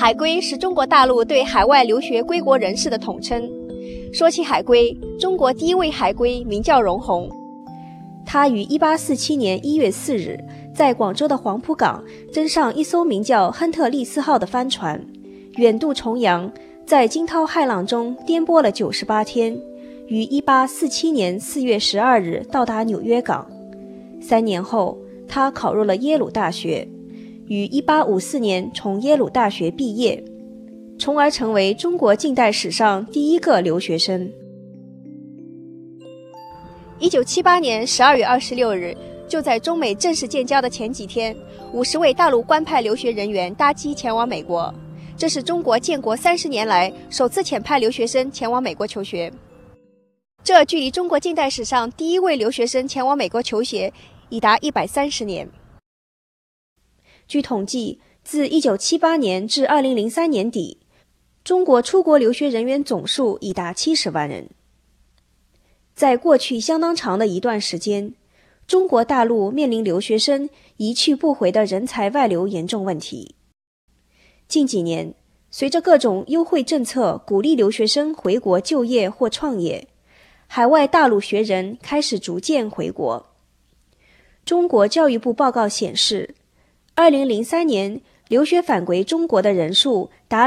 海归是中国大陆对海外留学归国人士的统称。说起海归，中国第一位海归名叫荣闳，他于1847年1月4日在广州的黄埔港登上一艘名叫亨特利斯号的帆船，远渡重洋，在惊涛骇浪中颠簸了98天，于1847年4月12日到达纽约港。3年后，他考入了耶鲁大学，于1854年从耶鲁大学毕业，从而成为中国近代史上第一个留学生。1978年12月26日，就在中美正式建交的前几天，50位大陆官派留学人员搭机前往美国，这是中国建国30年来首次遣派留学生前往美国求学。这距离中国近代史上第一位留学生前往美国求学已达130年。据统计，自1978年至2003年底，中国出国留学人员总数已达70万人。在过去相当长的一段时间，中国大陆面临留学生一去不回的人才外流严重问题。近几年，随着各种优惠政策鼓励留学生回国就业或创业，海外大陆学人开始逐渐回国。中国教育部报告显示，2003年留学返回中国的人数达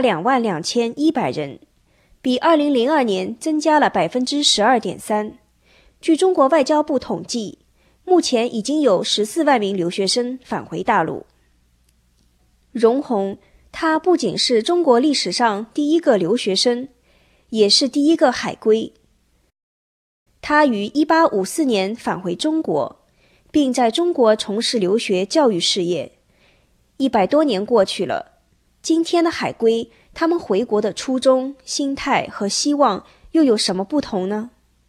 22100人，比2002年增加了 12.3%。据中国外交部统计，目前已经有14万名留学生返回大陆。荣闳，他不仅是中国历史上第一个留学生，也是第一个海归。他于1854年返回中国，并在中国从事留学教育事业。100多年过去了，今天的海归，他们回国的初衷、心态和希望又有什么不同呢？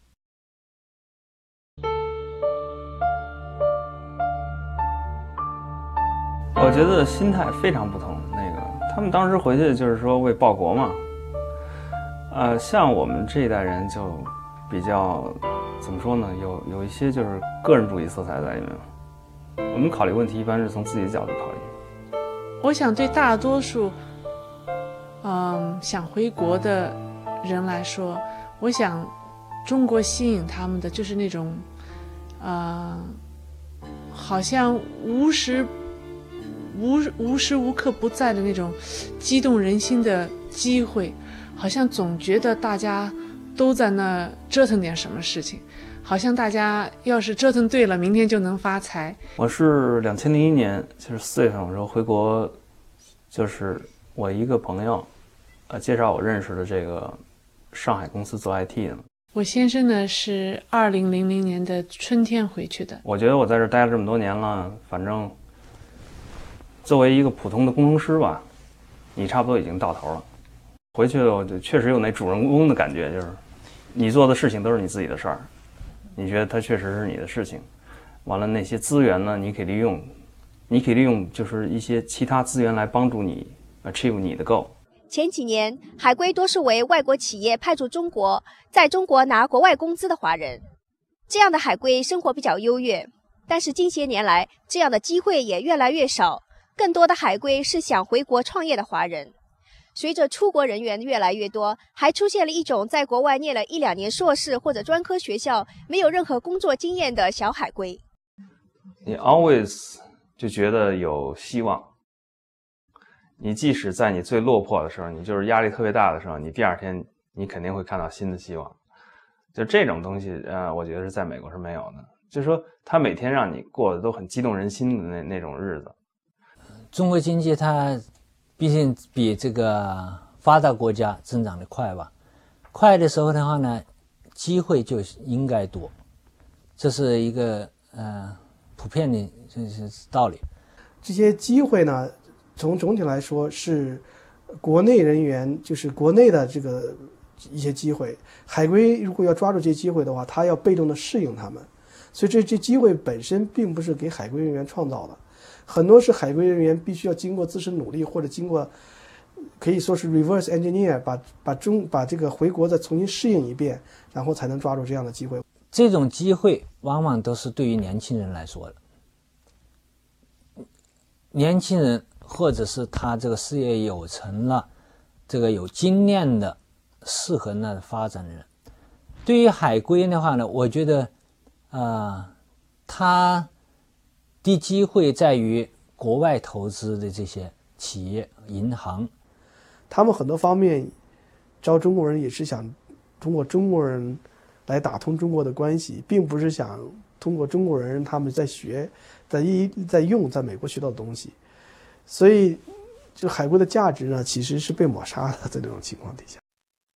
我觉得心态非常不同。他们当时回去就是说为报国嘛。像我们这一代人就比较怎么说呢？有一些就是个人主义色彩在里面。我们考虑问题一般是从自己的角度考虑。 我想对大多数想回国的人来说，我想中国吸引他们的就是那种好像无时无刻不在的那种激动人心的机会，好像总觉得大家都在那折腾点什么事情，好像大家要是折腾对了，明天就能发财。 我是2001年就是4月份，我说回国，就是我一个朋友介绍我认识的这个上海公司做 IT 的。 我先生呢是2000年的春天回去的。我觉得我在这待了这么多年了，反正作为一个普通的工程师吧，你差不多已经到头了。回去我就确实有那主人公的感觉，就是你做的事情都是你自己的事儿，你觉得它确实是你的事情。完了那些资源呢，你可以利用就是一些其他资源来帮助你 achieve 你的 goal。 前几年，海归多是为外国企业派驻中国，在中国拿国外工资的华人。这样的海归生活比较优越，但是近些年来，这样的机会也越来越少。更多的海归是想回国创业的华人。随着出国人员越来越多，还出现了一种在国外念了1-2年硕士或者专科学校，没有任何工作经验的小海归。 你 always 就觉得有希望。你即使在你最落魄的时候，你就是压力特别大的时候，你第二天你肯定会看到新的希望。就这种东西我觉得是在美国是没有的。就是说他每天让你过得都很激动人心的那种日子。 中国经济它毕竟比这个发达国家增长的快吧，快的时候的话呢，机会就应该多，这是一个普遍的道理。 这些机会呢，从总体来说是国内人员，就是国内的这个一些机会。海归如果要抓住这些机会的话，他要被动的适应他们，所以这机会本身并不是给海归人员创造的。很多是海归人员必须要经过自身努力，或者经过可以说是 reverse engineer， 把这个回国再重新适应一遍，然后才能抓住这样的机会。 这种机会往往都是对于年轻人来说的。年轻人或者是他这个事业有成了，这个有经验的适合那发展的人。对于海归的话呢，我觉得他的机会在于国外投资的这些企业银行， 他们很多方面招中国人也是想通过中国人来打通中国的关系，并不是想通过中国人他们在学在用在美国学到的东西。所以就海归的价值呢其实是被抹杀的，在这种情况底下。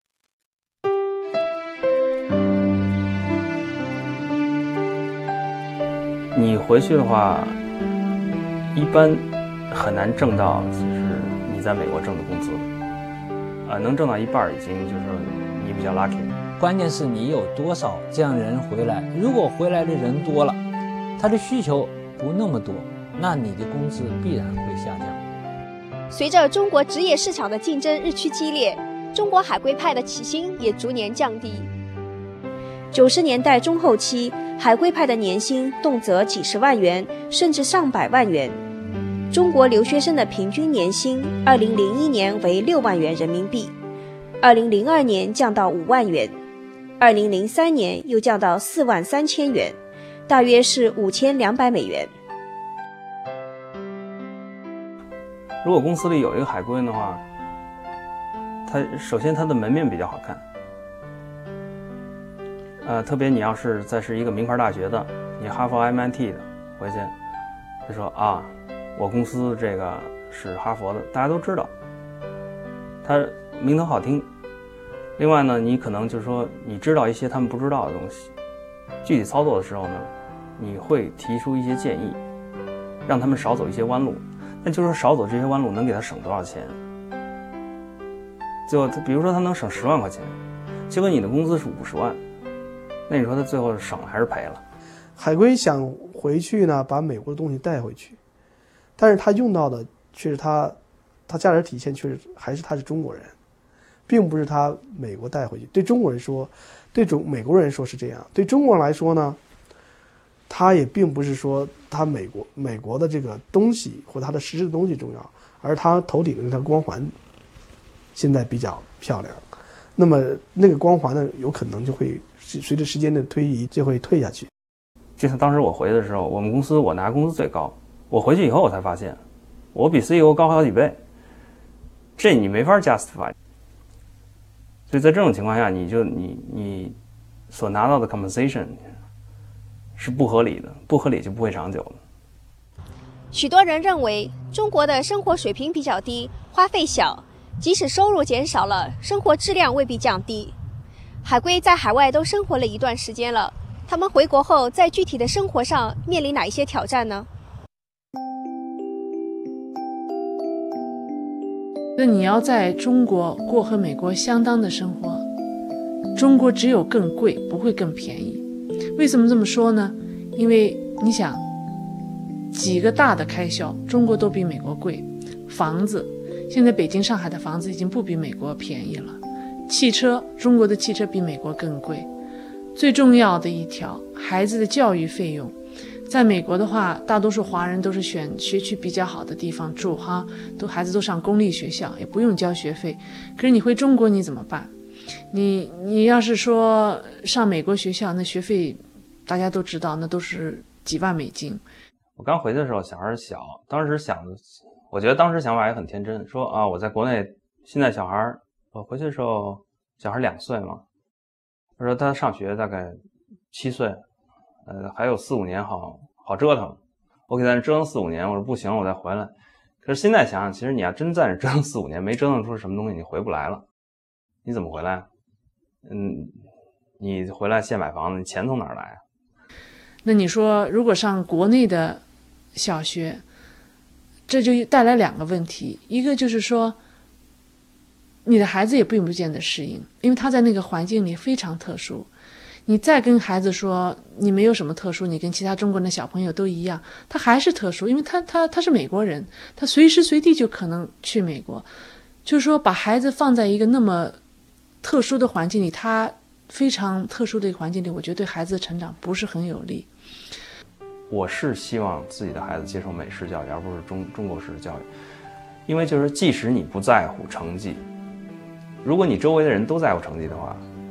你回去的话一般很难挣到就是你在美国挣的工资，能挣到一半已经就是你比较 lucky。 关键是你有多少这样的人回来，如果回来的人多了，他的需求不那么多，那你的工资必然会下降。 随着中国职业市场的竞争日趋激烈，中国海归派的起薪也逐年降低。90年代中后期，海归派的年薪动辄几十万元，甚至上百万元。中国留学生的平均年薪2001年为6万元人民币，2002年降到5万元，2003年又降到4万3千元，大约是5200美元。 如果公司里有一个海归的话，首先他的门面比较好看，特别你要是再是一个名牌大学的，你哈佛 MIT 的回去就说啊，我公司这个是哈佛的，大家都知道，他名头好听。另外呢，你可能就是说你知道一些他们不知道的东西，具体操作的时候呢，你会提出一些建议，让他们少走一些弯路。那就是说少走这些弯路能给他省多少钱？最后比如说他能省10万块钱，结果你的工资是50万，那你说他最后是省了还是赔了？ 海归想回去呢，把美国的东西带回去，但是他用到的却是他价值体现却是还是他是中国人，并不是他美国带回去。对中国人说，对美国人说是这样，对中国人来说呢，他也并不是说他美国的这个东西或他的实质的东西重要，而他头顶的那条光环现在比较漂亮，那么那个光环呢，有可能就会随着时间的推移就会退下去。 就像当时我回的时候，我们公司我拿工资最高，我回去以后我才发现我比 CEO 高好几倍，这你没法 justify。 所以在这种情况下，你所拿到的 compensation 是不合理的，不合理就不会长久的。 许多人认为中国的生活水平比较低，花费小，即使收入减少了，生活质量未必降低。海归在海外都生活了一段时间了，他们回国后在具体的生活上面临哪一些挑战呢？ 那你要在中国过和美国相当的生活，中国只有更贵，不会更便宜。为什么这么说呢？因为你想，几个大的开销，中国都比美国贵。房子，现在北京、上海的房子已经不比美国便宜了。汽车，中国的汽车比美国更贵。最重要的一条，孩子的教育费用，在美国的话，大多数华人都是选学区比较好的地方住哈，孩子都上公立学校，也不用交学费。可是你回中国你怎么办？你要是说上美国学校，那学费大家都知道，那都是几万美金。 我刚回去的时候小孩小，当时想的，我觉得当时想法也很天真，说啊，我在国内现在小孩，我回去的时候小孩2岁嘛，他说他上学大概7岁，还有4-5年好折腾，我给他折腾4-5年，我说不行，我再回来。可是现在想想，其实你要真在那折腾4-5年，没折腾出什么东西，你回不来了。你怎么回来？你回来现买房子，你钱从哪儿来啊？ 那你说，如果上国内的小学，这就带来2个问题，一个就是说，你的孩子也并不见得适应，因为他在那个环境里非常特殊。你再跟孩子说你没有什么特殊，你跟其他中国人的小朋友都一样，他还是特殊，因为他是美国人，他随时随地就可能去美国。就是说，把孩子放在一个那么特殊的环境里，他非常特殊的一个环境里，我觉得对孩子的成长不是很有利。 我是希望自己的孩子接受美式教育，而不是中国式的教育。 因为就是即使你不在乎成绩，如果你周围的人都在乎成绩的话，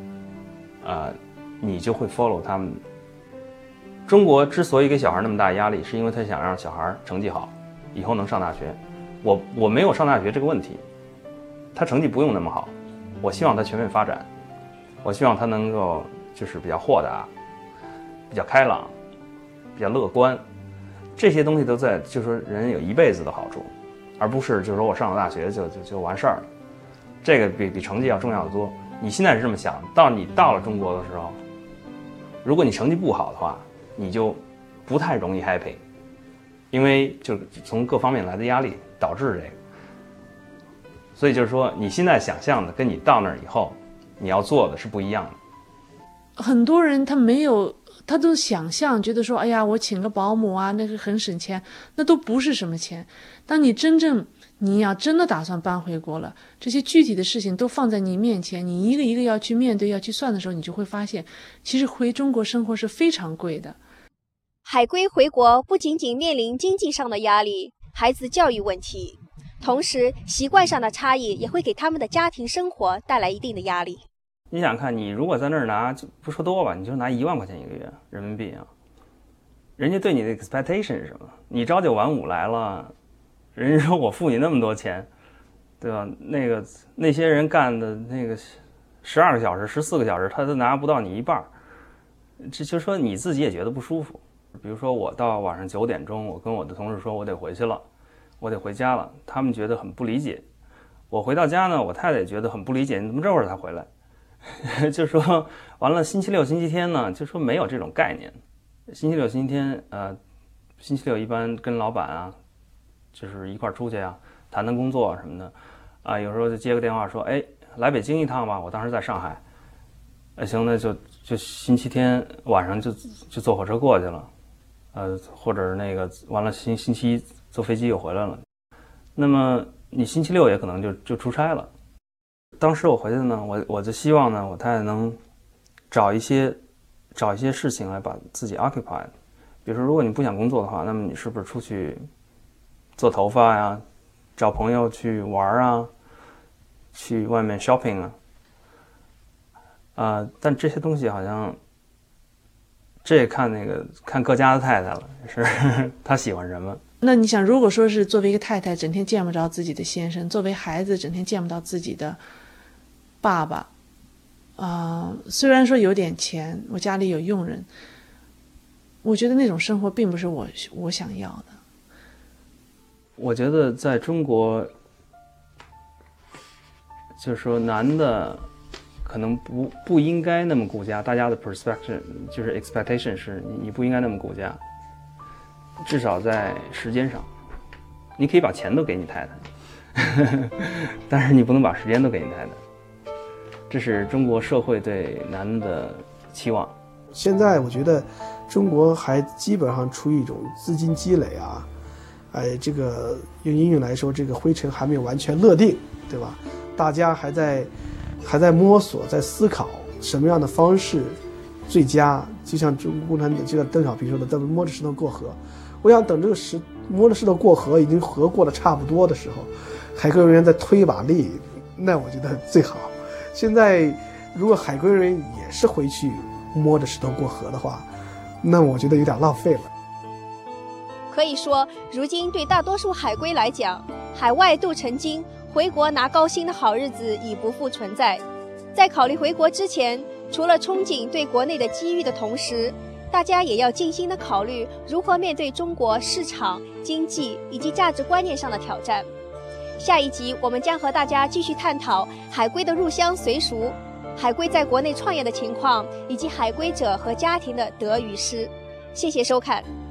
你就会 follow 他们。中国之所以给小孩那么大压力，是因为他想让小孩成绩好，以后能上大学。我没有上大学这个问题，他成绩不用那么好，我希望他全面发展，我希望他能够就是比较豁达，比较开朗，比较乐观，这些东西都在，就是说人有一辈子的好处，而不是就是说我上了大学就完事儿了，这个比成绩要重要的多。你现在是这么想，你到了中国的时候，如果你成绩不好的话，你就不太容易 happy， 因为就从各方面来的压力导致这个。所以就是说，你现在想象的跟你到那儿以后你要做的是不一样的。 很多人他都想象，觉得说，哎呀，我请个保姆啊，那个很省钱，那都不是什么钱。当你要真的打算搬回国了，这些具体的事情都放在你面前，你一个一个要去面对，要去算的时候，你就会发现，其实回中国生活是非常贵的。 海归回国不仅仅面临经济上的压力，孩子教育问题，同时习惯上的差异也会给他们的家庭生活带来一定的压力。 你想看，你如果在那儿拿，就不说多吧，你就拿1万块钱一个月人民币啊，人家对你的 expectation 是什么？你朝9晚5来了，人家说我付你那么多钱，对吧？那些人干的那个12个小时、14个小时，他都拿不到你一半，这就说你自己也觉得不舒服。比如说我到晚上9点钟，我跟我的同事说我得回去了，我得回家了，他们觉得很不理解。我回到家呢，我太太也觉得很不理解，你怎么这会儿才回来？就说完了，星期六、星期天呢，就说没有这种概念。星期六、星期天，星期六一般跟老板啊，就是一块出去啊，谈谈工作什么的，啊，有时候就接个电话说，哎，来北京一趟吧，我当时在上海，行，那就星期天晚上就坐火车过去了，或者那个完了星期一坐飞机又回来了。那么你星期六也可能就出差了。当时我回去呢，我就希望呢，我太太能找一些事情来把自己 occupied。比如说，如果你不想工作的话，那么你是不是出去做头发呀，找朋友去玩啊，去外面 shopping 啊？但这些东西好像，这也看各家的太太了，是她喜欢什么。 那你想，如果说是作为一个太太，整天见不着自己的先生；作为孩子，整天见不到自己的爸爸，虽然说有点钱，我家里有佣人，我觉得那种生活并不是我想要的。 我觉得在中国，就是说男的可能不应该那么顾家，大家的 perspective 就是 expectation 是你不应该那么顾家。至少在时间上，你可以把钱都给你太太，但是你不能把时间都给你太太。这是中国社会对男的期望。 现在我觉得中国还基本上处于一种资金积累啊，这个用英语来说，这个灰尘还没有完全落定，对吧？大家还在摸索，在思考什么样的方式最佳。就像中国共产党，就像邓小平说的，等摸着石头过河。我想等这个摸着石头过河，已经河过得差不多的时候，海归人员再推一把力，那我觉得最好。现在如果海归人也是回去摸着石头过河的话，那我觉得有点浪费了。 可以说，如今对大多数海归来讲，海外镀成金，回国拿高薪的好日子已不复存在。在考虑回国之前，除了憧憬对国内的机遇的同时，大家也要静心地考虑如何面对中国市场、经济以及价值观念上的挑战。下一集我们将和大家继续探讨海归的入乡随俗、海归在国内创业的情况，以及海归者和家庭的得与失。谢谢收看。